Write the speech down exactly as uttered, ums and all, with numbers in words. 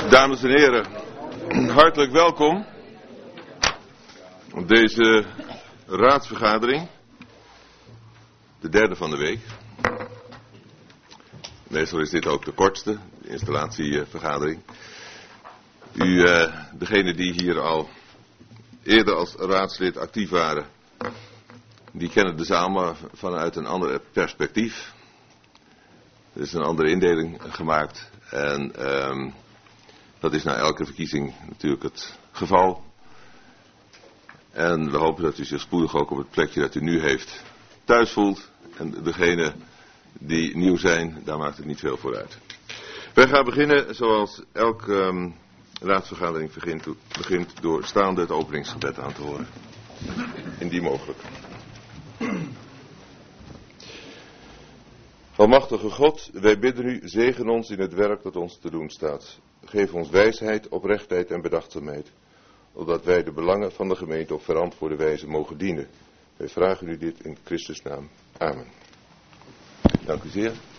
Dames en heren, hartelijk welkom op deze raadsvergadering, de derde van de week. Meestal is dit ook de kortste, de installatievergadering. U, uh, degenen die hier al eerder als raadslid actief waren, die kennen de zaal maar vanuit een ander perspectief. Er is een andere indeling gemaakt en um, dat is na elke verkiezing natuurlijk het geval. En we hopen dat u zich spoedig ook op het plekje dat u nu heeft thuis voelt. En degenen die nieuw zijn, daar maakt het niet veel voor uit. Wij gaan beginnen zoals elke um, raadsvergadering begint, begint door staande het openingsgebed aan te horen. Indien mogelijk. Almachtige God, wij bidden u, zegen ons in het werk dat ons te doen staat. Geef ons wijsheid, oprechtheid en bedachtzaamheid, opdat wij de belangen van de gemeente op verantwoorde wijze mogen dienen. Wij vragen u dit in Christus naam. Amen. Dank u zeer.